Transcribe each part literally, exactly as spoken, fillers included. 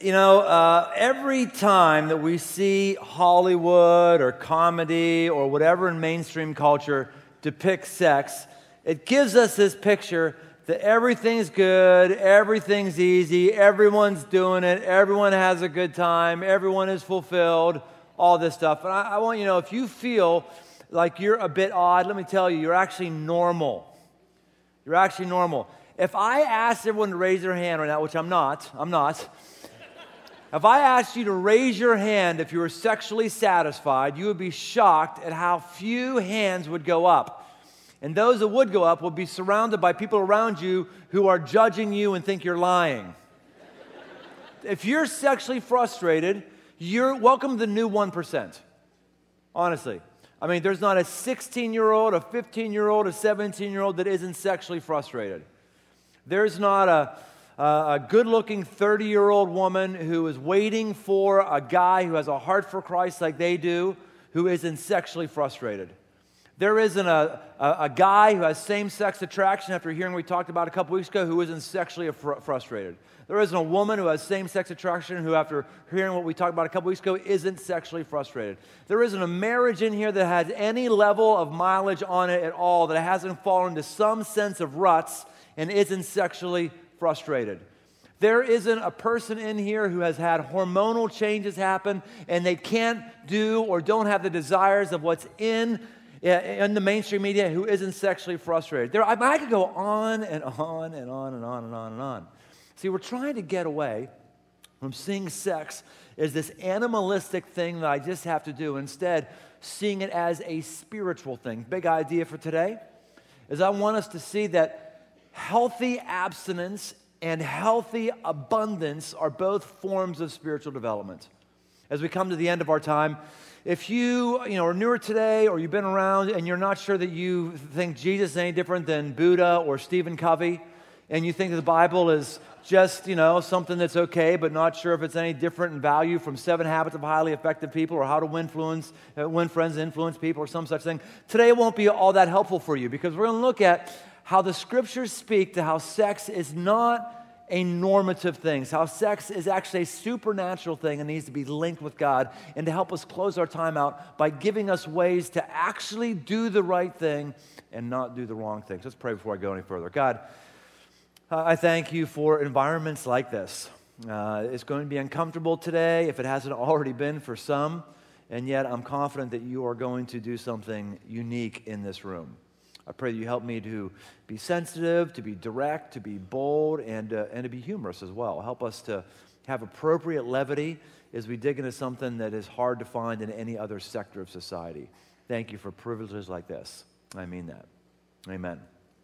You know, uh, every time that we see Hollywood or comedy or whatever in mainstream culture depict sex, it gives us this picture that everything's good, everything's easy, everyone's doing it, everyone has a good time, everyone is fulfilled, all this stuff. And I, I want you to know, if you feel like you're a bit odd, let me tell you, you're actually normal. You're actually normal. If I asked everyone to raise their hand right now, which I'm not, I'm not. If I asked you to raise your hand if you were sexually satisfied, you would be shocked at how few hands would go up. And those that would go up would be surrounded by people around you who are judging you and think you're lying. If you're sexually frustrated, you're welcome to the new one percent. Honestly. I mean, there's not a sixteen-year-old, a fifteen-year-old, a seventeen-year-old that isn't sexually frustrated. There's not a... Uh, a good-looking thirty-year-old woman who is waiting for a guy who has a heart for Christ like they do, who isn't sexually frustrated. There isn't a, a, a guy who has same-sex attraction after hearing what we talked about a couple weeks ago who isn't sexually fr- frustrated. There isn't a woman who has same-sex attraction who after hearing what we talked about a couple weeks ago isn't sexually frustrated. There isn't a marriage in here that has any level of mileage on it at all, that hasn't fallen into some sense of ruts and isn't sexually frustrated. There isn't a person in here who has had hormonal changes happen and they can't do or don't have the desires of what's in, in the mainstream media who isn't sexually frustrated. There, I, I could go on and on and on and on and on and on. See, we're trying to get away from seeing sex as this animalistic thing that I just have to do. Instead, seeing it as a spiritual thing. Big idea for today is I want us to see that healthy abstinence and healthy abundance are both forms of spiritual development. As we come to the end of our time, if you, you know, are newer today or you've been around and you're not sure that you think Jesus is any different than Buddha or Stephen Covey, and you think that the Bible is just, you know, something that's okay, but not sure if it's any different in value from Seven Habits of Highly Effective People or How to Win, influence, uh, win Friends and Influence People or some such thing, today it won't be all that helpful for you because we're going to look at how the scriptures speak to how sex is not a normative thing, how sex is actually a supernatural thing and needs to be linked with God, and to help us close our time out by giving us ways to actually do the right thing and not do the wrong thing. Let's pray before I go any further. God, uh, I thank you for environments like this. Uh, it's going to be uncomfortable today if it hasn't already been for some, and yet I'm confident that you are going to do something unique in this room. I pray that you help me to be sensitive, to be direct, to be bold, and, uh, and to be humorous as well. Help us to have appropriate levity as we dig into something that is hard to find in any other sector of society. Thank you for privileges like this. I mean that. Amen.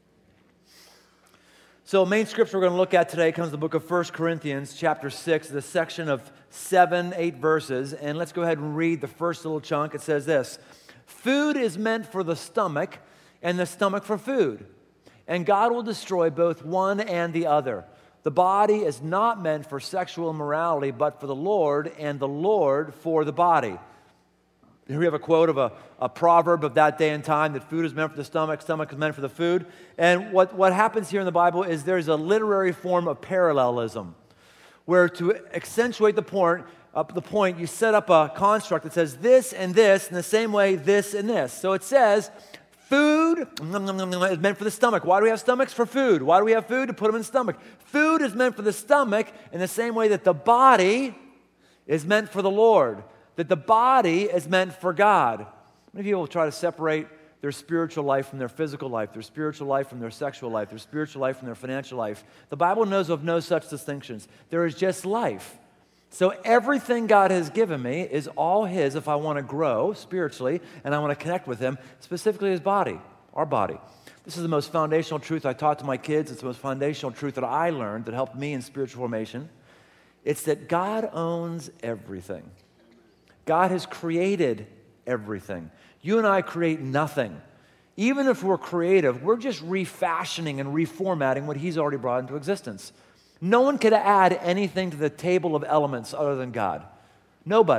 So the main scripture we're going to look at today comes from the book of First Corinthians, chapter six, the section of seven, eight verses. And let's go ahead and read the first little chunk. It says this: food is meant for the stomach, and the stomach for food. And God will destroy both one and the other. The body is not meant for sexual immorality, but for the Lord, and the Lord for the body. Here we have a quote of a, a proverb of that day and time, that food is meant for the stomach, stomach is meant for the food. And what, what happens here in the Bible is there's a literary form of parallelism, where to accentuate the point, up the point, you set up a construct that says this and this, in the same way this and this. So it says, food is meant for the stomach. Why do we have stomachs? For food. Why do we have food? To put them in the stomach. Food is meant for the stomach in the same way that the body is meant for the Lord. That the body is meant for God. Many people try to separate their spiritual life from their physical life, their spiritual life from their sexual life, their spiritual life from their financial life. The Bible knows of no such distinctions. There is just life. So everything God has given me is all His if I want to grow spiritually and I want to connect with Him, specifically His body, our body. This is the most foundational truth I taught to my kids. It's the most foundational truth that I learned that helped me in spiritual formation. It's that God owns everything. God has created everything. You and I create nothing. Even if we're creative, we're just refashioning and reformatting what He's already brought into existence. No one could add anything to the table of elements other than God. Nobody.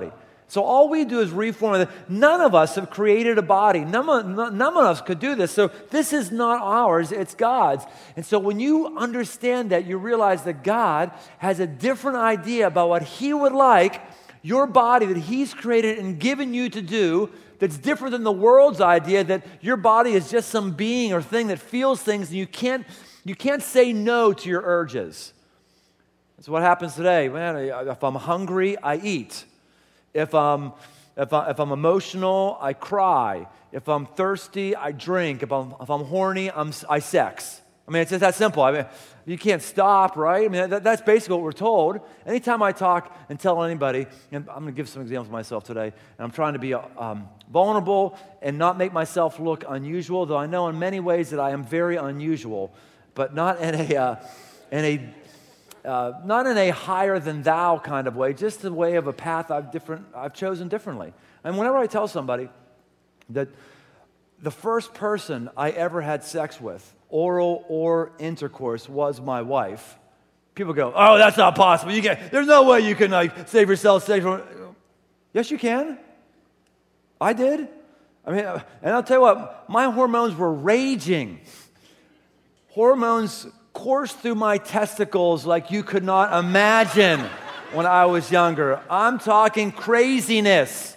So all we do is reform it. None of us have created a body. None of, none of us could do this. So this is not ours, it's God's. And so when you understand that, you realize that God has a different idea about what He would like your body that He's created and given you to do, that's different than the world's idea that your body is just some being or thing that feels things and you can't, you can't say no to your urges. That's what happens today. Man, if I'm hungry, I eat. If I'm, if, I, if I'm emotional, I cry. If I'm thirsty, I drink. If I'm, if I'm horny, I'm, I sex. I mean, it's just that simple. I mean, you can't stop, right? I mean, that, that's basically what we're told. Anytime I talk and tell anybody, and I'm going to give some examples of myself today, and I'm trying to be um, vulnerable and not make myself look unusual, though I know in many ways that I am very unusual, but not in a, uh, in a Uh, not in a higher than thou kind of way, just the way of a path I've different I've chosen differently. And whenever I tell somebody that the first person I ever had sex with, oral or intercourse, was my wife, people go, "Oh, that's not possible. You can't. There's no way you can like save yourself safe from." Yes, you can. I did. I mean, and I'll tell you what, my hormones were raging. Hormones coursed through my testicles like you could not imagine when I was younger. I'm talking craziness.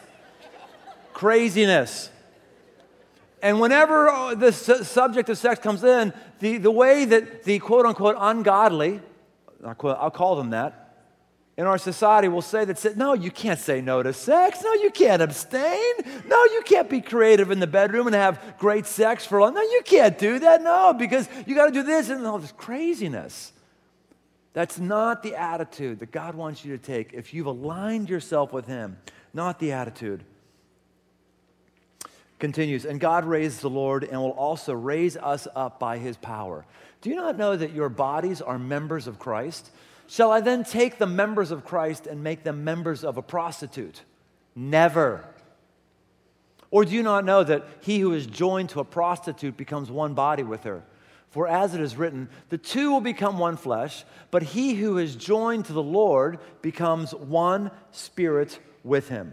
Craziness. And whenever the su- subject of sex comes in, the, the way that the quote-unquote ungodly, I'll call them that, in our society will say that, no, you can't say no to sex. No, you can't abstain. No, you can't be creative in the bedroom and have great sex for long. No, you can't do that. No, because you got to do this and all this craziness. That's not the attitude that God wants you to take if you've aligned yourself with Him. Not the attitude. Continues, and God raised the Lord and will also raise us up by His power. Do you not know that your bodies are members of Christ? Shall I then take the members of Christ and make them members of a prostitute? Never. Or do you not know that he who is joined to a prostitute becomes one body with her? For as it is written, the two will become one flesh, but he who is joined to the Lord becomes one spirit with Him.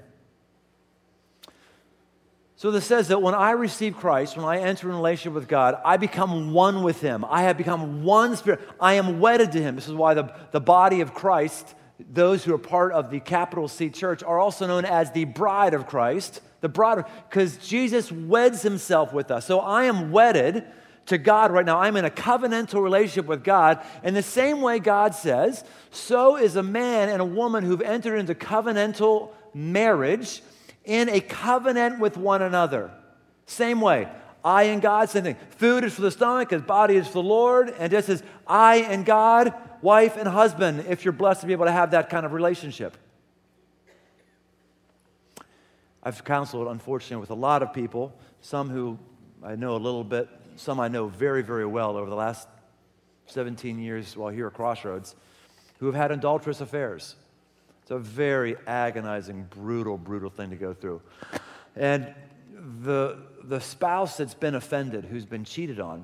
So this says that when I receive Christ, when I enter in a relationship with God, I become one with Him. I have become one spirit. I am wedded to Him. This is why the, the body of Christ, those who are part of the capital C church, are also known as the bride of Christ. The bride, because Jesus weds Himself with us. So I am wedded to God right now. I'm in a covenantal relationship with God. In the same way God says, so is a man and a woman who've entered into covenantal marriage in a covenant with one another. Same way. I and God, same thing. Food is for the stomach, His body is for the Lord. And just as I and God, wife and husband, if you're blessed to be able to have that kind of relationship. I've counseled, unfortunately, with a lot of people, some who I know a little bit, some I know very, very well over the last seventeen years while here at Crossroads, who have had adulterous affairs. It's a very agonizing, brutal, brutal thing to go through. And the, the spouse that's been offended, who's been cheated on,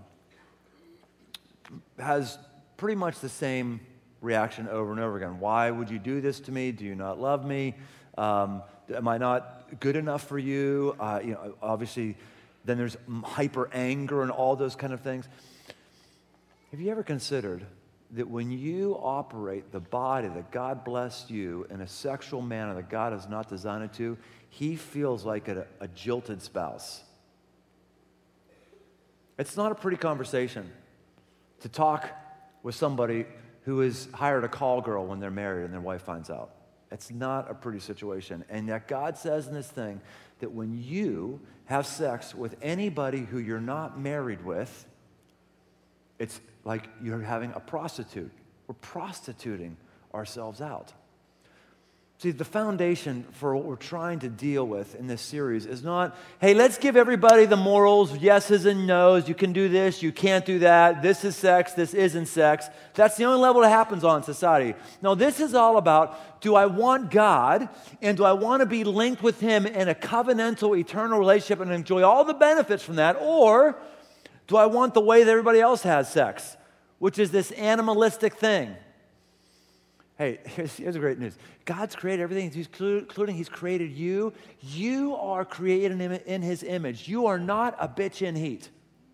has pretty much the same reaction over and over again. Why would you do this to me? Do you not love me? Um, am I not good enough for you? Uh, you know, obviously, then there's hyper anger and all those kind of things. Have you ever considered that when you operate the body that God blessed you in a sexual manner that God has not designed it to, He feels like a, a jilted spouse? It's not a pretty conversation to talk with somebody who has hired a call girl when they're married and their wife finds out. It's not a pretty situation. And yet God says in this thing that when you have sex with anybody who you're not married with, it's like you're having a prostitute. We're prostituting ourselves out. See, the foundation for what we're trying to deal with in this series is not, hey, let's give everybody the morals, yeses and nos, you can do this, you can't do that, this is sex, this isn't sex. That's the only level it happens on in society. No, this is all about, do I want God, and do I want to be linked with Him in a covenantal, eternal relationship and enjoy all the benefits from that, or do I want the way that everybody else has sex, which is this animalistic thing? Hey, here's, here's the great news. God's created everything, he's including he's created you. You are created in, in his image. You are not a bitch in heat.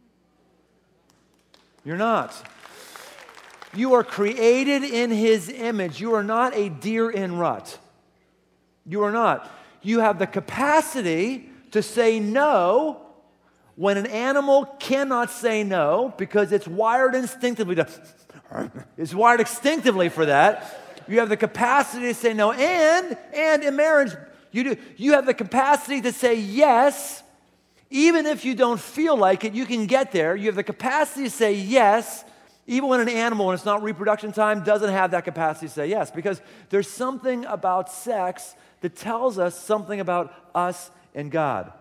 You're not. You are created in his image. You are not a deer in rut. You are not. You have the capacity to say no when an animal cannot say no because it's wired instinctively to, it's wired instinctively for that. You have the capacity to say no. And, and in marriage, you do. You have the capacity to say yes, even if you don't feel like it, you can get there. You have the capacity to say yes, even when an animal, when it's not reproduction time, doesn't have that capacity to say yes. Because there's something about sex that tells us something about us and God.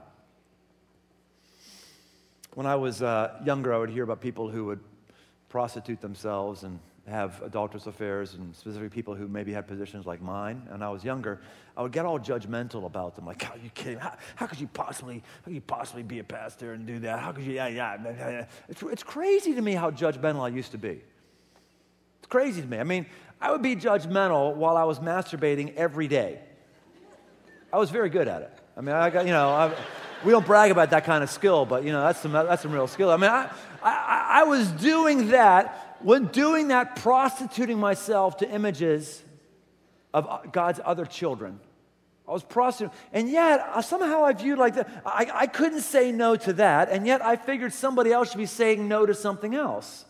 When I was uh, younger, I would hear about people who would prostitute themselves and have adulterous affairs, and specifically people who maybe had positions like mine. And when I was younger, I would get all judgmental about them. Like, how are you kidding? How, how could you possibly, how could you possibly be a pastor and do that? How could you? Yeah, yeah. It's, it's crazy to me how judgmental I used to be. It's crazy to me. I mean, I would be judgmental while I was masturbating every day. I was very good at it. I mean, I got, you know, I, we don't brag about that kind of skill, but you know, that's some that's some real skill. I mean, I I, I was doing that. When doing that, prostituting myself to images of God's other children. I was prostituting. And yet, somehow I viewed like that. I, I couldn't say no to that, and yet I figured somebody else should be saying no to something else.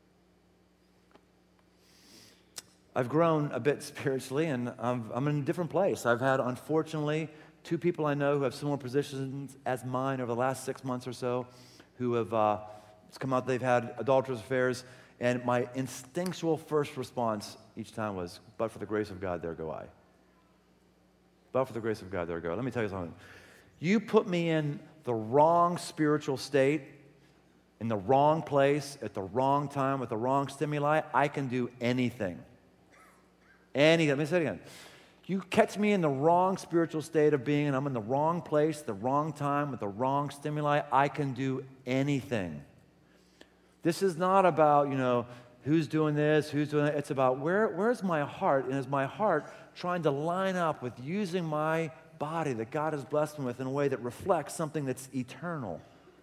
I've grown a bit spiritually, and I'm, I'm in a different place. I've had, unfortunately, two people I know who have similar positions as mine over the last six months or so, who have uh, it's come out they've had adulterous affairs. And my instinctual first response each time was, but for the grace of God, there go I. But for the grace of God, there go I. Let me tell you something. You put me in the wrong spiritual state, in the wrong place, at the wrong time, with the wrong stimuli, I can do anything. Anything. Let me say it again. You catch me in the wrong spiritual state of being, and I'm in the wrong place, the wrong time, with the wrong stimuli, I can do anything. This is not about, you know, who's doing this, who's doing that. It's about where, where's my heart, and is my heart trying to line up with using my body that God has blessed me with in a way that reflects something that's eternal.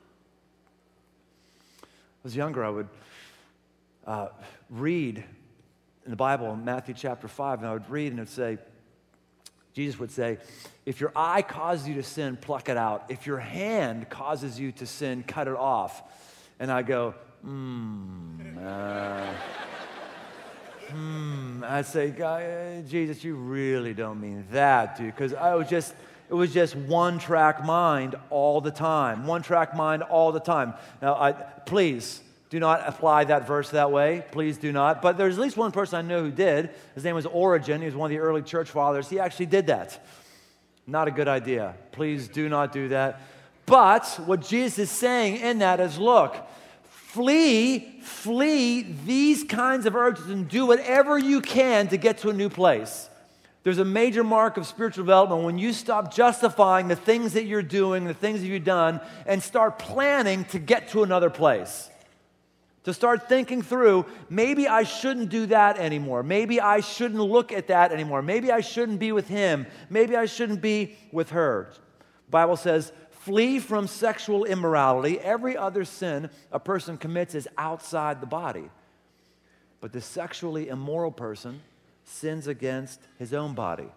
When I was younger, I would uh, read in the Bible, in Matthew chapter five, and I would read and it would say, Jesus would say, if your eye causes you to sin, pluck it out. If your hand causes you to sin, cut it off. And I go, Hmm. Uh, hmm. I say, God, Jesus, you really don't mean that, dude. Because I was just, it was just one-track mind all the time. One-track mind all the time. Now, I, please do not apply that verse that way. Please do not. But there's at least one person I know who did. His name was Origen. He was one of the early church fathers. He actually did that. Not a good idea. Please do not do that. But what Jesus is saying in that is, look, Flee, flee these kinds of urges and do whatever you can to get to a new place. There's a major mark of spiritual development when you stop justifying the things that you're doing, the things that you've done, and start planning to get to another place. To start thinking through, maybe I shouldn't do that anymore. Maybe I shouldn't look at that anymore. Maybe I shouldn't be with him. Maybe I shouldn't be with her. The Bible says, flee from sexual immorality. Every other sin a person commits is outside the body. But the sexually immoral person sins against his own body.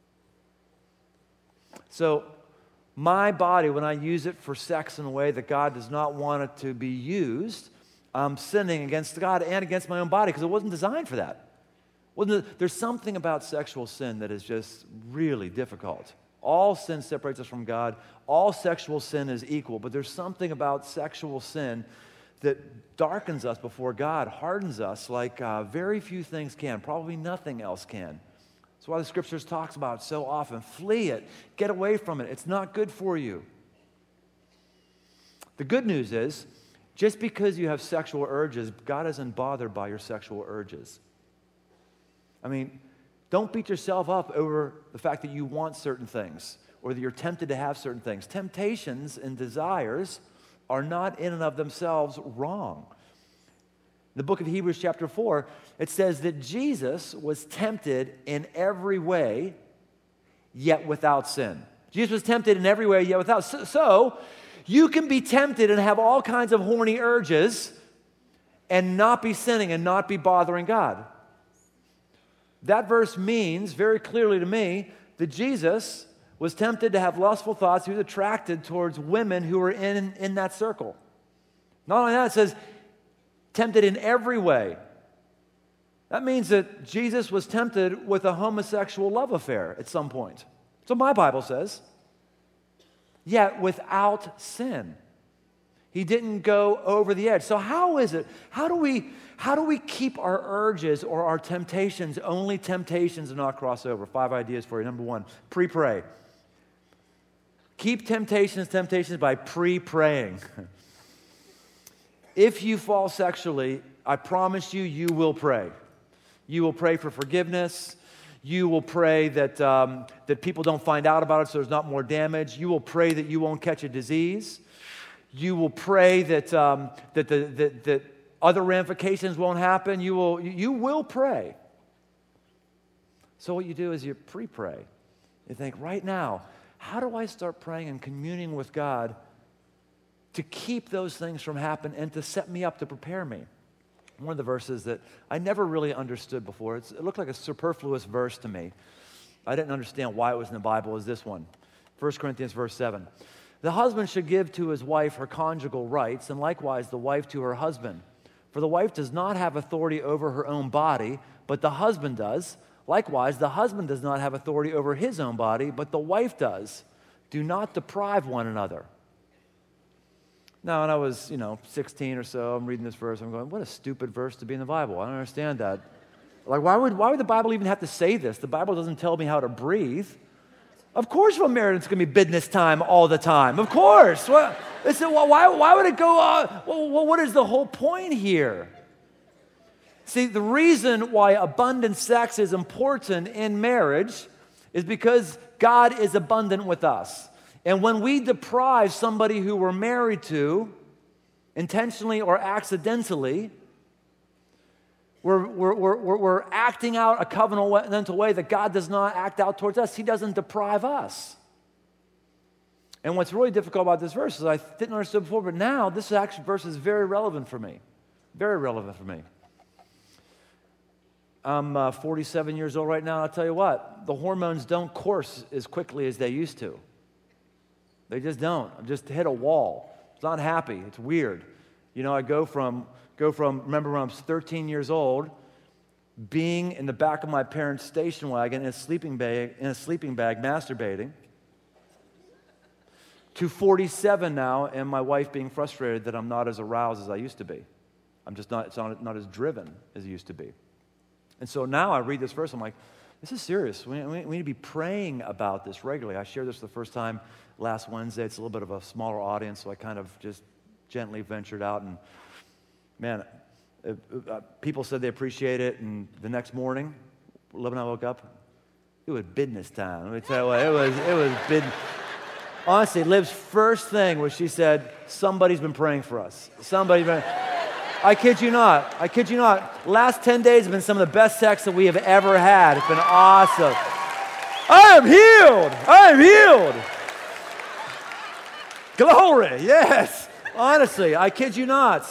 So, my body, when I use it for sex in a way that God does not want it to be used, I'm sinning against God and against my own body because it wasn't designed for that. Well, there's something about sexual sin that is just really difficult. All sin separates us from God. All sexual sin is equal, but there's something about sexual sin that darkens us before God, hardens us like uh, very few things can, probably nothing else can. That's why the Scriptures talks about it so often. Flee it. Get away from it. It's not good for you. The good news is, just because you have sexual urges, God isn't bothered by your sexual urges. I mean, don't beat yourself up over the fact that you want certain things or that you're tempted to have certain things. Temptations and desires are not in and of themselves wrong. the book of Hebrews chapter four, it says that Jesus was tempted in every way, yet without sin. Jesus was tempted in every way, yet without sin. So, you can be tempted and have all kinds of horny urges and not be sinning and not be bothering God. That verse means very clearly to me that Jesus was tempted to have lustful thoughts. He was attracted towards women who were in, in that circle. Not only that, it says tempted in every way. That means that Jesus was tempted with a homosexual love affair at some point. That's what my Bible says. Yet without sin. He didn't go over the edge. So how is it? How do we, how do we keep our urges or our temptations only temptations and not cross over? Five ideas for you. Number one, pre-pray. Keep temptations temptations by pre-praying. If you fall sexually, I promise you, you will pray. You will pray for forgiveness. You will pray that, um, that people don't find out about it so there's not more damage. You will pray that you won't catch a disease. You will pray that, um, that, the, that, that other ramifications won't happen. You will, you will pray. So what you do is you pre-pray. You think, right now, how do I start praying and communing with God to keep those things from happening and to set me up to prepare me? One of the verses that I never really understood before, it's, it looked like a superfluous verse to me. I didn't understand why it was in the Bible, is this one. First Corinthians verse seven. The husband should give to his wife her conjugal rights, and likewise the wife to her husband. For the wife does not have authority over her own body, but the husband does. Likewise, the husband does not have authority over his own body, but the wife does. Do not deprive one another. Now, when I was, you know, sixteen or so, I'm reading this verse, I'm going, what a stupid verse to be in the Bible. I don't understand that. Like, why would, why would the Bible even have to say this? The Bible doesn't tell me how to breathe. Of course, if I'm married, it's going to be business time all the time. Of course. Well, listen, why, why would it go on? Well, what is the whole point here? See, the reason why abundant sex is important in marriage is because God is abundant with us. And when we deprive somebody who we're married to, intentionally or accidentally, we're, we're, we're, we're acting out a covenantal way that God does not act out towards us. He doesn't deprive us. And what's really difficult about this verse is I didn't understand before, but now this actually verse is very relevant for me. Very relevant for me. I'm uh, forty-seven years old right now. I'll tell you what, the hormones don't course as quickly as they used to. They just don't. I just hit a wall. It's not happy. It's weird. You know, I go from, go from remember when I was thirteen years old, being in the back of my parents' station wagon in a sleeping bag, in a sleeping bag masturbating, to forty-seven now, and my wife being frustrated that I'm not as aroused as I used to be. I'm just not, it's not, not as driven as I used to be. And so now I read this verse, I'm like, this is serious. We, we, we need to be praying about this regularly. I shared this for the first time last Wednesday. It's a little bit of a smaller audience, so I kind of just gently ventured out. And man, it, uh, people said they appreciate it. And the next morning, Liv and I woke up, it was business time. Let me tell you what, it was, it was business. Honestly, Liv's first thing was she said, somebody's been praying for us. Somebody's been... I kid you not. I kid you not. Last ten days have been some of the best sex that we have ever had. It's been awesome. I am healed. I am healed. Glory. Yes. Honestly, I kid you not.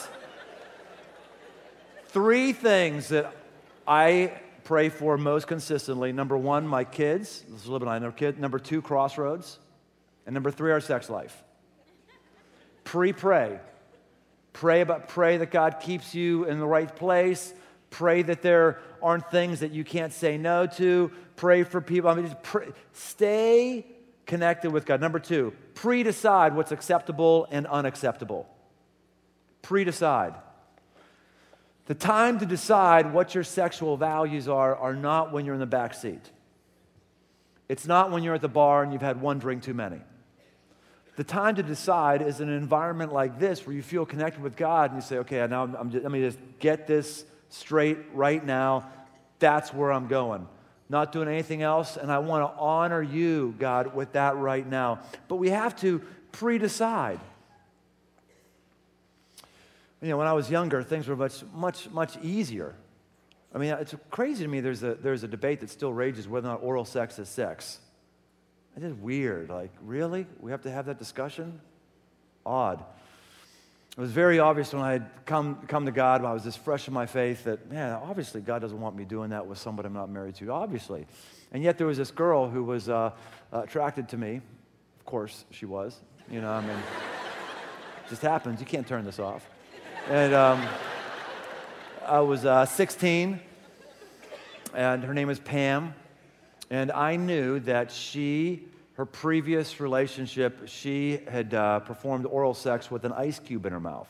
Three things that I pray for most consistently. Number one, my kids. This is a little bit I know kid. Number two, Crossroads. And number three, our sex life. Pre-pray. Pray about, pray that God keeps you in the right place. Pray that there aren't things that you can't say no to. Pray for people. I mean, just pray, stay connected with God. Number two, pre-decide what's acceptable and unacceptable. Pre-decide. The time to decide what your sexual values are are not when you're in the back seat. It's not when you're at the bar and you've had one drink too many. The time to decide is in an environment like this where you feel connected with God and you say, okay, now I'm, I'm just, let me just get this straight right now. That's where I'm going. Not doing anything else, and I want to honor you, God, with that right now. But we have to pre-decide. You know, when I was younger, things were much, much, much easier. I mean, it's crazy to me there's a, there's a debate that still rages whether or not oral sex is sex. It's just weird. Like, really? We have to have that discussion? Odd. It was very obvious when I had come, come to God, when I was just fresh in my faith, that, man, obviously God doesn't want me doing that with somebody I'm not married to, obviously. And yet there was this girl who was uh, uh, attracted to me. Of course she was. You know, I mean, it just happens. You can't turn this off. And um, I was uh, sixteen, and her name was Pam, and I knew that she, her previous relationship, she had uh, performed oral sex with an ice cube in her mouth.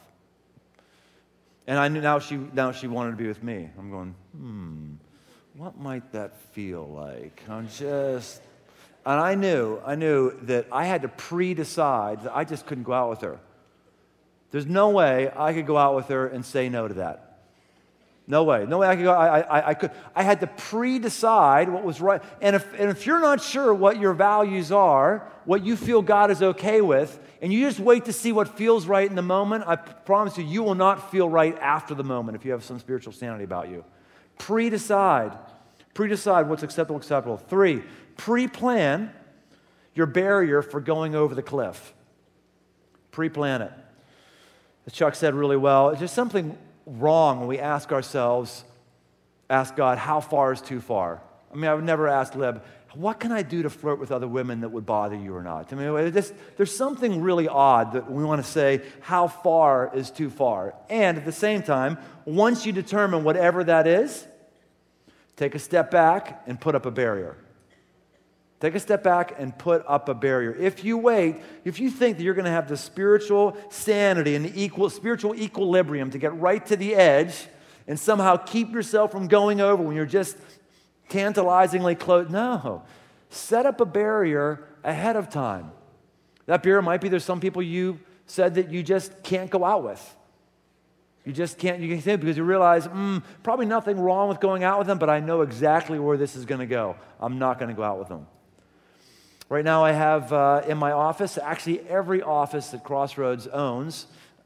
And I knew now she, now she wanted to be with me. I'm going, hmm, what might that feel like? I'm just, and I knew, I knew that I had to pre-decide that I just couldn't go out with her. There's no way I could go out with her and say no to that. No way. No way I could go. I, I, I could. I had to pre-decide what was right. And if, and if you're not sure what your values are, what you feel God is okay with, and you just wait to see what feels right in the moment, I promise you, you will not feel right after the moment if you have some spiritual sanity about you. Pre-decide. Pre-decide what's acceptable, acceptable. Three, pre-plan your barrier for going over the cliff. Pre-plan it. As Chuck said really well, it's just something wrong when we ask ourselves, ask God, how far is too far? I mean, I would never ask Lib, what can I do to flirt with other women that would bother you or not? I mean, just, there's something really odd that we want to say, how far is too far? And at the same time, once you determine whatever that is, take a step back and put up a barrier. Take a step back and put up a barrier. If you wait, if you think that you're going to have the spiritual sanity and the equal, spiritual equilibrium to get right to the edge and somehow keep yourself from going over when you're just tantalizingly close, no. Set up a barrier ahead of time. That barrier might be there's some people you said that you just can't go out with. You just can't, you can say because you realize, mm, probably nothing wrong with going out with them, but I know exactly where this is going to go. I'm not going to go out with them. Right now I have uh, in my office, actually every office that Crossroads owns,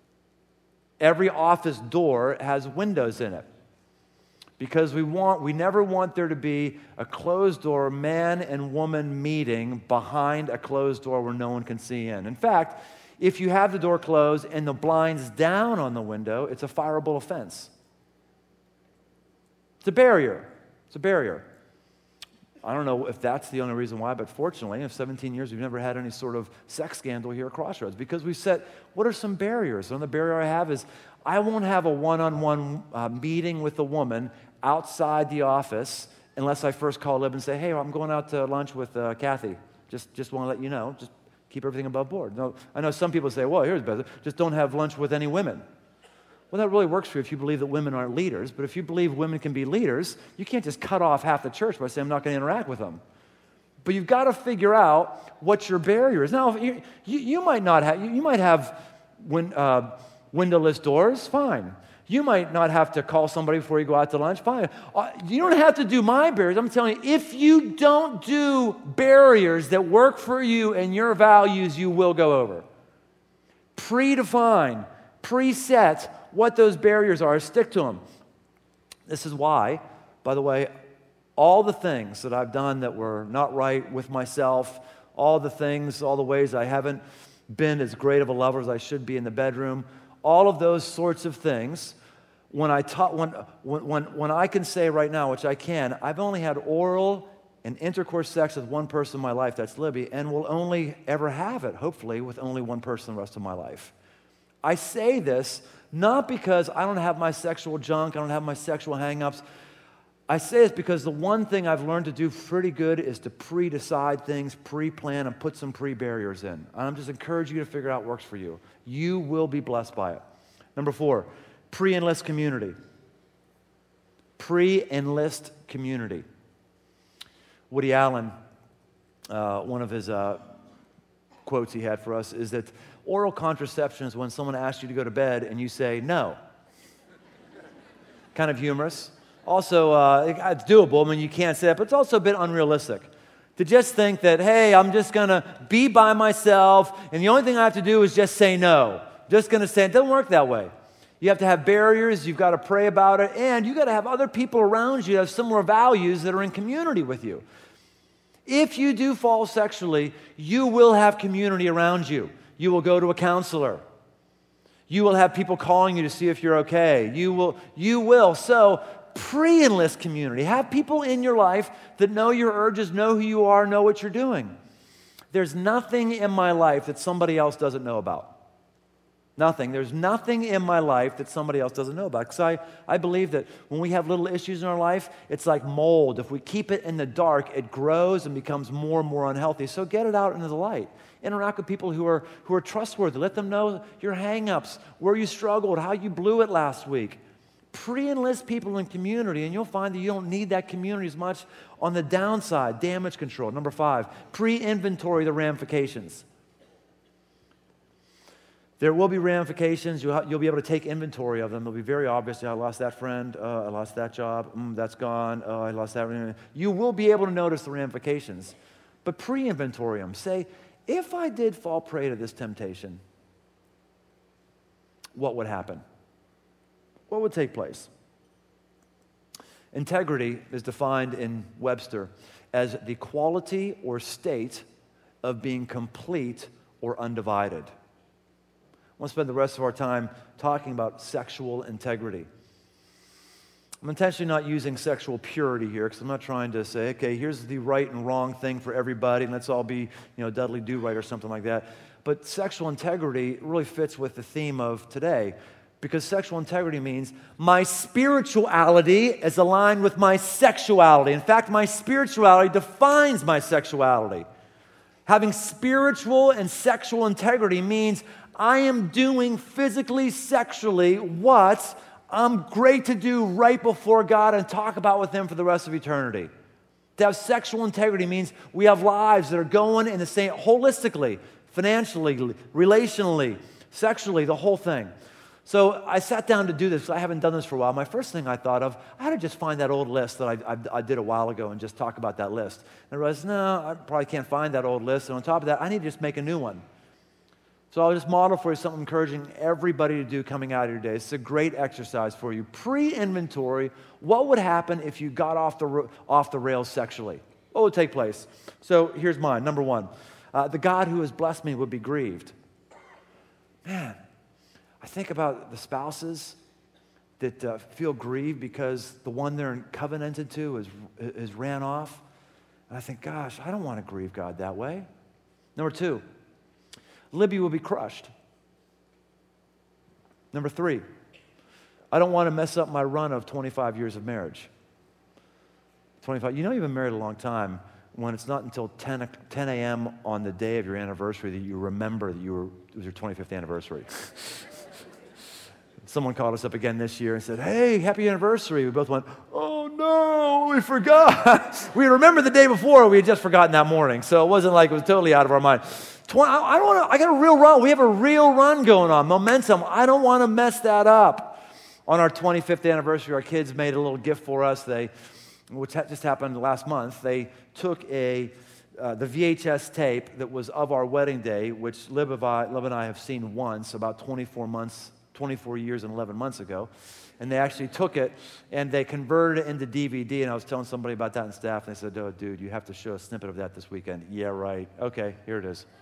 every office door has windows in it. Because we want, we never want there to be a closed door, man and woman meeting behind a closed door where no one can see in. In fact, if you have the door closed and the blinds down on the window, it's a fireable offense. It's a barrier. It's a barrier. I don't know if that's the only reason why, but fortunately, in seventeen years, we've never had any sort of sex scandal here at Crossroads because we set, what are some barriers? And the barrier I have is I won't have a one-on-one uh, meeting with a woman outside the office unless I first call Lib and say, hey, I'm going out to lunch with uh, Kathy. Just, just want to let you know. Just keep everything above board. No, I know some people say, well, here's better. Just don't have lunch with any women. Well, that really works for you if you believe that women aren't leaders, but if you believe women can be leaders, you can't just cut off half the church by saying, I'm not going to interact with them. But you've got to figure out what your barrier is. Now, you, you, you might not have, you, you might have win, uh, windowless doors, fine. You might not have to call somebody before you go out to lunch, fine. Uh, you don't have to do my barriers. I'm telling you, if you don't do barriers that work for you and your values, you will go over. Predefine, preset what those barriers are, stick to them. This is why, by the way, all the things that I've done that were not right with myself, all the things, all the ways I haven't been as great of a lover as I should be in the bedroom, all of those sorts of things, when I taught, when, when, when I can say right now, which I can, I've only had oral and intercourse sex with one person in my life, that's Libby, and will only ever have it, hopefully, with only one person the rest of my life. I say this not because I don't have my sexual junk, I don't have my sexual hang-ups. I say this because the one thing I've learned to do pretty good is to pre-decide things, pre-plan, and put some pre-barriers in. And I'm just encouraging you to figure out what works for you. You will be blessed by it. Number four, pre-enlist community. Pre-enlist community. Woody Allen, uh, one of his uh, quotes he had for us is that oral contraception is when someone asks you to go to bed and you say no. Kind of humorous. Also, uh, it's doable. I mean, you can't say that, but it's also a bit unrealistic. To just think that, hey, I'm just going to be by myself, and the only thing I have to do is just say no. Just going to say, it doesn't work that way. You have to have barriers, you've got to pray about it, and you've got to have other people around you that have similar values that are in community with you. If you do fall sexually, you will have community around you. You will go to a counselor. You will have people calling you to see if you're okay. You will, you will. So, pre-enlist community. Have people in your life that know your urges, know who you are, know what you're doing. There's nothing in my life that somebody else doesn't know about. Nothing. There's nothing in my life that somebody else doesn't know about. Because I, I believe that when we have little issues in our life, it's like mold. If we keep it in the dark, it grows and becomes more and more unhealthy. So get it out into the light. Interact with people who are, who are trustworthy. Let them know your hang-ups, where you struggled, how you blew it last week. Pre-enlist people in community, and you'll find that you don't need that community as much on the downside. Damage control. Number five, pre-inventory the ramifications. There will be ramifications. You'll, you'll be able to take inventory of them. They'll be very obvious. I lost that friend. Uh, I lost that job. Mm, that's gone. Oh, I lost that. You will be able to notice the ramifications. But pre-inventory them. Say, if I did fall prey to this temptation, what would happen? What would take place? Integrity is defined in Webster as the quality or state of being complete or undivided. I want to spend the rest of our time talking about sexual integrity. I'm intentionally not using sexual purity here because I'm not trying to say, okay, here's the right and wrong thing for everybody and let's all be, you know, Dudley Do-Right or something like that. But sexual integrity really fits with the theme of today because sexual integrity means my spirituality is aligned with my sexuality. In fact, my spirituality defines my sexuality. Having spiritual and sexual integrity means I am doing physically, sexually what I'm great to do right before God and talk about with Him for the rest of eternity. To have sexual integrity means we have lives that are going in the same, holistically, financially, relationally, sexually, the whole thing. So I sat down to do this. I haven't done this for a while. My first thing I thought of, I had to just find that old list that I, I, I did a while ago and just talk about that list. And I realized, no, I probably can't find that old list. And on top of that, I need to just make a new one. So I'll just model for you something encouraging everybody to do coming out of your day. It's a great exercise for you. Pre-inventory, what would happen if you got off the, off the rails sexually? What would take place? So here's mine. Number one, uh, the God who has blessed me would be grieved. Man, I think about the spouses that uh, feel grieved because the one they're covenanted to is, is ran off. And I think, gosh, I don't want to grieve God that way. Number two, Libby will be crushed. Number three, I don't want to mess up my run of twenty-five years of marriage. twenty-five, you know you've been married a long time when it's not until ten a.m. on the day of your anniversary that you remember that you were, it was your twenty-fifth anniversary. Someone called us up again this year and said, hey, happy anniversary. We both went, oh no, we forgot. We remembered the day before, we had just forgotten that morning. So it wasn't like it was totally out of our mind. I don't want to, I got a real run. We have a real run going on, momentum. I don't want to mess that up. On our twenty-fifth anniversary, our kids made a little gift for us. They, which just happened last month. They took a uh, the V H S tape that was of our wedding day, which Lib, and I, Lib and I have seen once about twenty-four months, twenty-four years and eleven months ago. And they actually took it and they converted it into D V D. And I was telling somebody about that in staff, and they said, oh, dude, you have to show a snippet of that this weekend. Yeah, right. Okay, here it is.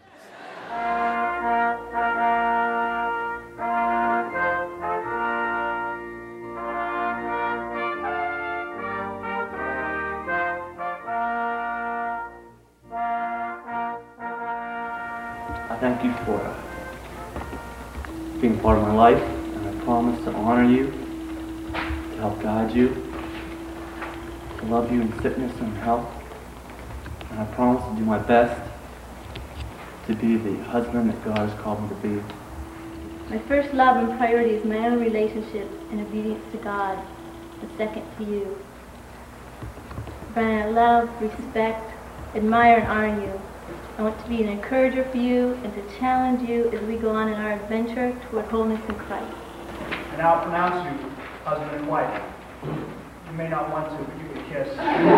I thank you for uh, being part of my life, and I promise to honor you, to help guide you, to love you in sickness and health, and I promise to do my best to be the husband that God has called me to be. My first love and priority is my own relationship and obedience to God, the second to you. Brian, I love, respect, admire, and honor you. I want to be an encourager for you and to challenge you as we go on in our adventure toward wholeness in Christ. And I'll pronounce you husband and wife. You may not want to, but you can kiss.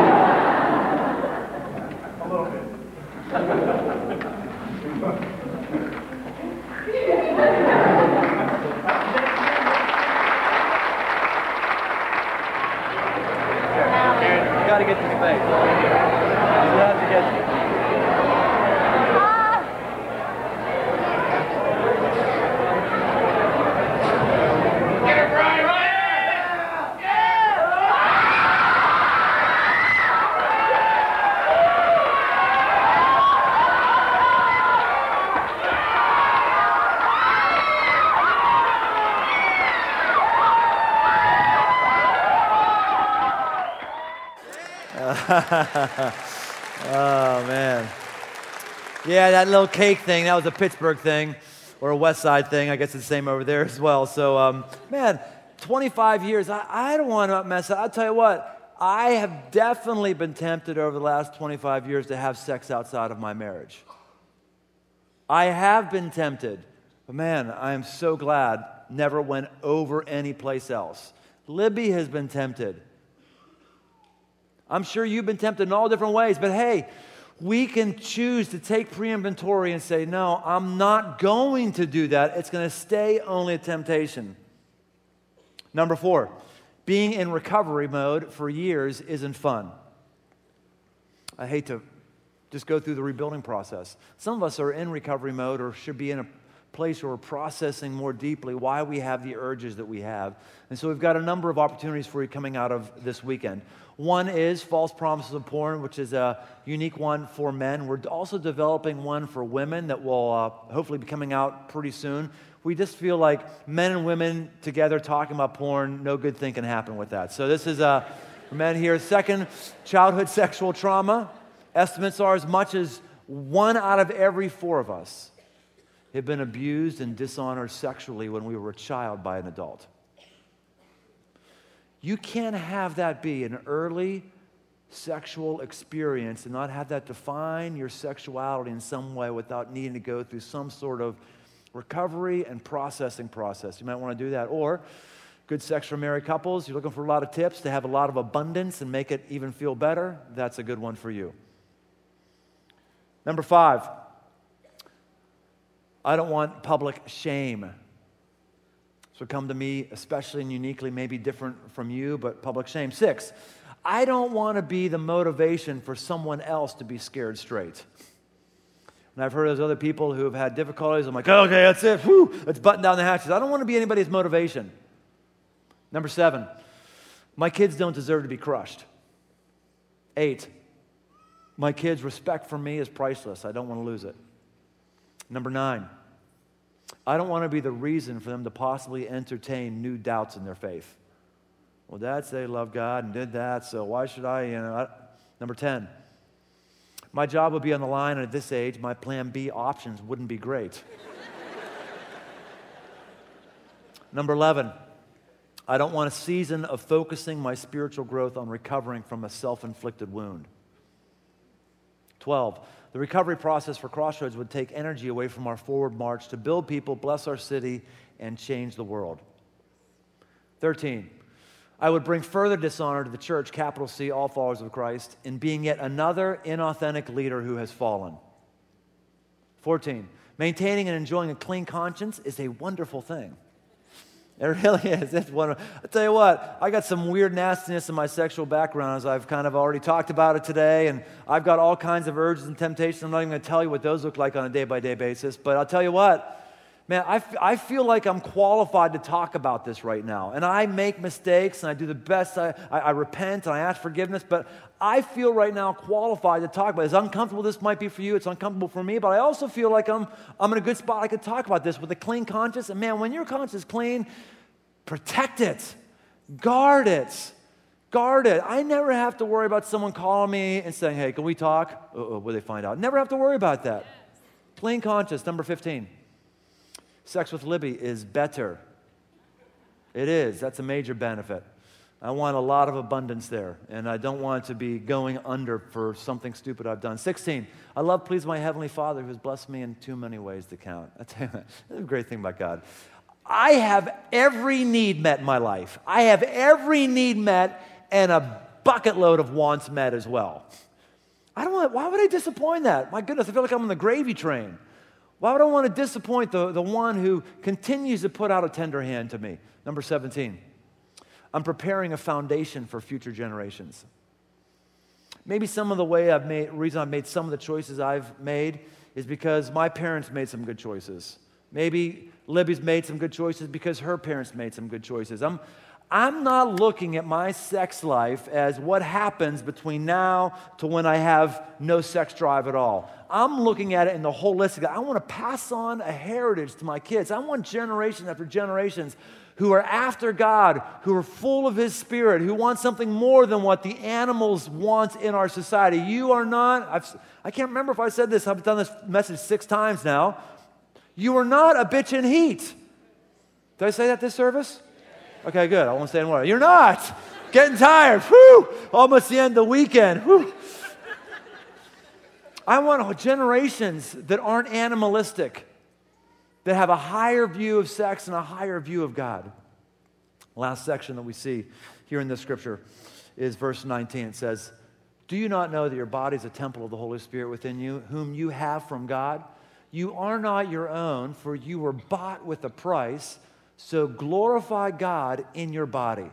A little bit. Oh, man. Yeah, that little cake thing, that was a Pittsburgh thing, or a West Side thing. I guess it's the same over there as well. So, um, man, twenty-five years, I, I don't want to mess up. I'll tell you what, I have definitely been tempted over the last twenty-five years to have sex outside of my marriage. I have been tempted, but man, I am so glad never went over any place else. Libby has been tempted. I'm sure you've been tempted in all different ways, but hey, we can choose to take pre-inventory and say, no, I'm not going to do that. It's going to stay only a temptation. Number four, being in recovery mode for years isn't fun. I hate to just go through the rebuilding process. Some of us are in recovery mode or should be in a place where we're processing more deeply why we have the urges that we have. And so we've got a number of opportunities for you coming out of this weekend. One is False Promises of Porn, which is a unique one for men. We're also developing one for women that will uh, hopefully be coming out pretty soon. We just feel like men and women together talking about porn, no good thing can happen with that. So this is uh, for men here. Second, childhood sexual trauma. Estimates are as much as one out of every four of us have been abused and dishonored sexually when we were a child by an adult. You can't have that be an early sexual experience and not have that define your sexuality in some way without needing to go through some sort of recovery and processing process. You might want to do that. Or good sex for married couples, you're looking for a lot of tips to have a lot of abundance and make it even feel better, that's a good one for you. Number five, I don't want public shame. So come to me, especially and uniquely, maybe different from you, but public shame. Six, I don't want to be the motivation for someone else to be scared straight. And I've heard of those other people who have had difficulties. I'm like, oh, okay, that's it. Whew, let's button down the hatches. I don't want to be anybody's motivation. Number seven, my kids don't deserve to be crushed. Eight, my kids' respect for me is priceless. I don't want to lose it. Number nine, I don't want to be the reason for them to possibly entertain new doubts in their faith. Well, Dad said he loved God and did that, so why should I, you know? I, number ten, my job would be on the line, and at this age, my plan B options wouldn't be great. Number eleven, I don't want a season of focusing my spiritual growth on recovering from a self-inflicted wound. twelve, the recovery process for Crossroads would take energy away from our forward march to build people, bless our city, and change the world. thirteen, I would bring further dishonor to the church, capital C, all followers of Christ, in being yet another inauthentic leader who has fallen. fourteen, maintaining and enjoying a clean conscience is a wonderful thing. It really is. It's wonderful. I'll tell you what, I got some weird nastiness in my sexual background, as I've kind of already talked about it today, and I've got all kinds of urges and temptations. I'm not even going to tell you what those look like on a day-by-day basis, but I'll tell you what, man, I, f- I feel like I'm qualified to talk about this right now, and I make mistakes, and I do the best. I, I, I repent, and I ask forgiveness, but I feel right now qualified to talk about it. As uncomfortable this might be for you, it's uncomfortable for me, but I also feel like I'm, I'm in a good spot. I could talk about this with a clean conscience, and man, when your conscience is clean, protect it. Guard it. Guard it. I never have to worry about someone calling me and saying, hey, can we talk? Uh-oh, will they find out? Never have to worry about that. Clean conscience. Number fifteen. Sex with Libby is better. It is. That's a major benefit. I want a lot of abundance there, and I don't want to be going under for something stupid I've done. sixteen. I love please my Heavenly Father who has blessed me in too many ways to count. That's a great thing about God. I have every need met in my life. I have every need met and a bucket load of wants met as well. I don't want, why would I disappoint that? My goodness, I feel like I'm on the gravy train. Why would I want to disappoint the, the one who continues to put out a tender hand to me? Number seventeen, I'm preparing a foundation for future generations. Maybe some of the way I've made, reason I've made some of the choices I've made is because my parents made some good choices. Maybe Libby's made some good choices because her parents made some good choices. I'm, I'm not looking at my sex life as what happens between now to when I have no sex drive at all. I'm looking at it in the holistic. I want to pass on a heritage to my kids. I want generations after generations who are after God, who are full of His Spirit, who want something more than what the animals want in our society. You are not, I've, I can't remember if I said this, I've done this message six times now. You are not a bitch in heat. Did I say that this service? Okay, good. I won't say anymore. You're not. Getting tired. Whew. Almost the end of the weekend. Whew. I want generations that aren't animalistic, that have a higher view of sex and a higher view of God. Last section that we see here in this scripture is verse nineteen. It says, "Do you not know that your body is a temple of the Holy Spirit within you, whom you have from God? You are not your own, for you were bought with a price. So glorify God in your body."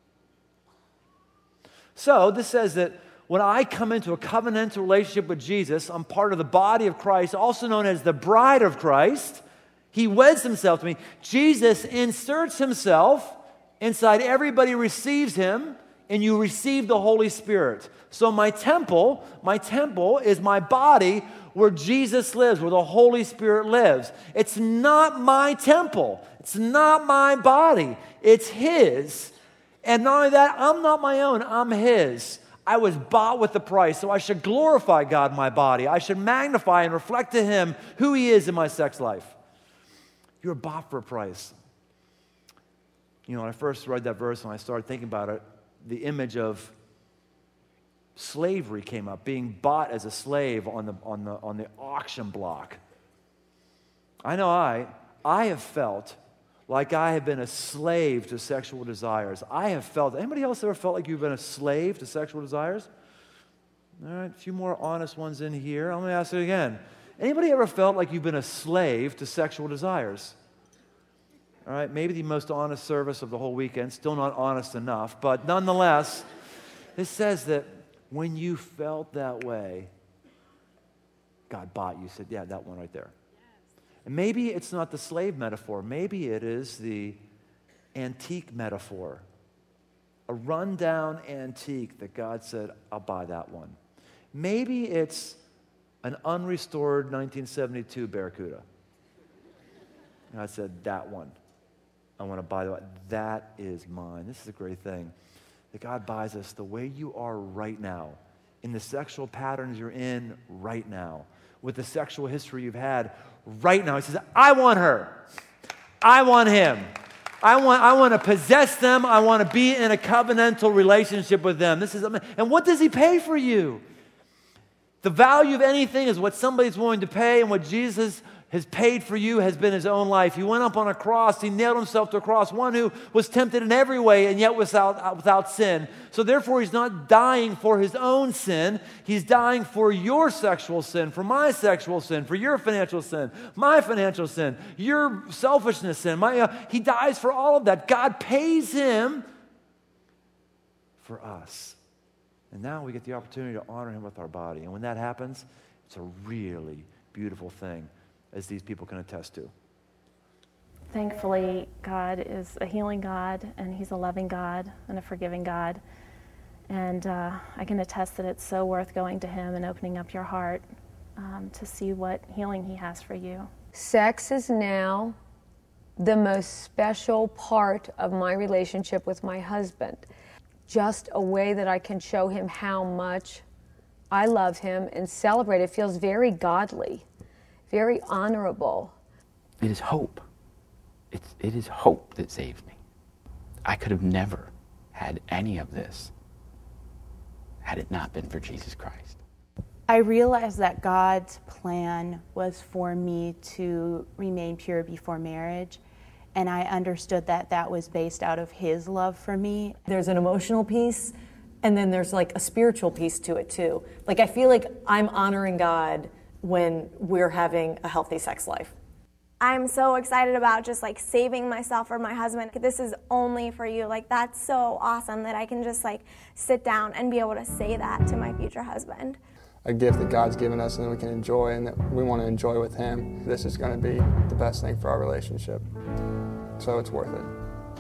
So this says that when I come into a covenantal relationship with Jesus, I'm part of the body of Christ, also known as the bride of Christ. He weds himself to me. Jesus inserts himself inside everybody who receives him, and you receive the Holy Spirit. So my temple, my temple is my body where Jesus lives, where the Holy Spirit lives. It's not my temple. It's not my body. It's His. And not only that, I'm not my own. I'm His. I was bought with a price, so I should glorify God in my body. I should magnify and reflect to Him who He is in my sex life. You were bought for a price. You know, when I first read that verse and I started thinking about it, the image of slavery came up, being bought as a slave on the on the on the auction block. I know I I have felt like I have been a slave to sexual desires. I have felt. Anybody else ever felt like you've been a slave to sexual desires? All right, a few more honest ones in here. I'm going to ask it again. Anybody ever felt like you've been a slave to sexual desires? All right, maybe the most honest service of the whole weekend. Still not honest enough, but nonetheless, it says that when you felt that way, God bought you. Said, yeah, that one right there. And maybe it's not the slave metaphor. Maybe it is the antique metaphor. A rundown antique that God said, I'll buy that one. Maybe it's an unrestored nineteen seventy-two Barracuda. And I said, that one. I want to buy that. That is mine. This is a great thing. That God buys us the way you are right now, in the sexual patterns you're in right now, with the sexual history you've had right now. He says, I want her. I want him. I want, I want to possess them. I want to be in a covenantal relationship with them. This is, and what does he pay for you? The value of anything is what somebody's willing to pay, and what Jesus has paid for you has been his own life. He went up on a cross. He nailed himself to a cross, one who was tempted in every way and yet without, without sin. So therefore, he's not dying for his own sin. He's dying for your sexual sin, for my sexual sin, for your financial sin, my financial sin, your selfishness sin. My, uh, he dies for all of that. God pays him for us. And now we get the opportunity to honor him with our body. And when that happens, it's a really beautiful thing, as these people can attest to. Thankfully, God is a healing God, and he's a loving God and a forgiving God. And uh, I can attest that it's so worth going to him and opening up your heart um, to see what healing he has for you. Sex is now the most special part of my relationship with my husband. Just a way that I can show him how much I love him and celebrate. It feels very godly, very honorable. It is hope. It's, it is hope that saved me. I could have never had any of this had it not been for Jesus Christ. I realized that God's plan was for me to remain pure before marriage, and I understood that that was based out of his love for me. There's an emotional piece, and then there's like a spiritual piece to it too. Like I feel like I'm honoring God when we're having a healthy sex life. I'm so excited about just like saving myself for my husband. This is only for you. Like that's so awesome that I can just like sit down and be able to say that to my future husband. A gift that God's given us and that we can enjoy and that we want to enjoy with him. This is going to be the best thing for our relationship. So it's worth it.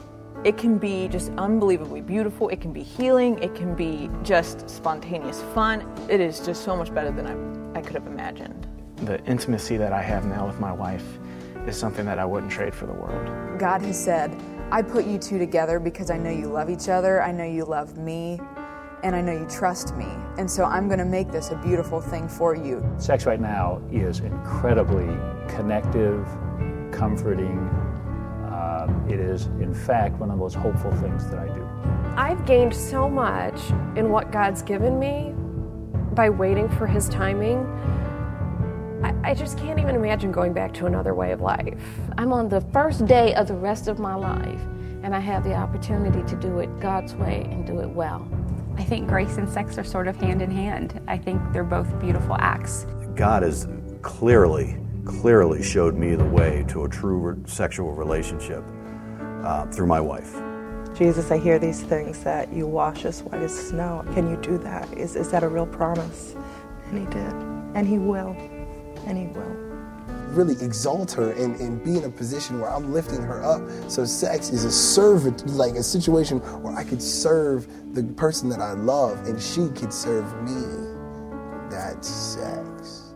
It can be just unbelievably beautiful. It can be healing. It can be just spontaneous fun. It is just so much better than I, I could have imagined. The intimacy that I have now with my wife is something that I wouldn't trade for the world. God has said, I put you two together because I know you love each other, I know you love me, and I know you trust me. And so I'm going to make this a beautiful thing for you. Sex right now is incredibly connective, comforting. Uh, it is, in fact, one of the most hopeful things that I do. I've gained so much in what God's given me by waiting for His timing. I, I just can't even imagine going back to another way of life. I'm on the first day of the rest of my life, and I have the opportunity to do it God's way and do it well. I think grace and sex are sort of hand in hand. I think they're both beautiful acts. God has clearly, clearly showed me the way to a true sexual relationship uh, through my wife. Jesus, I hear these things that you wash us white as snow. Can you do that? Is, is that a real promise? And He did. And He will. And He will. Really exalt her and, and be in a position where I'm lifting her up. So sex is a servant, like a situation where I could serve the person that I love and she could serve me. That's sex.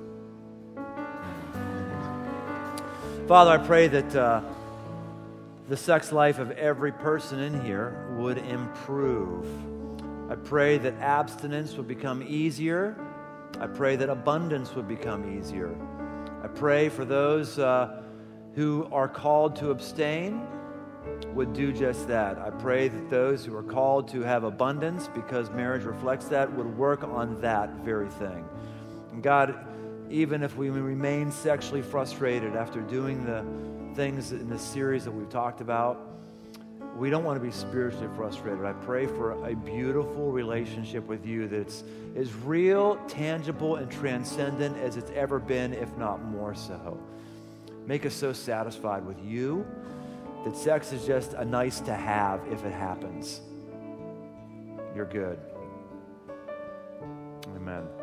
Father, I pray that uh, the sex life of every person in here would improve. I pray that abstinence would become easier. I pray that abundance would become easier. I pray for those uh, who are called to abstain would do just that. I pray that those who are called to have abundance, because marriage reflects that, would work on that very thing. And God, even if we remain sexually frustrated after doing the things in this series that we've talked about, we don't want to be spiritually frustrated. I pray for a beautiful relationship with you that's as real, tangible, and transcendent as it's ever been, if not more so. Make us so satisfied with you that sex is just a nice to have if it happens. You're good. Amen.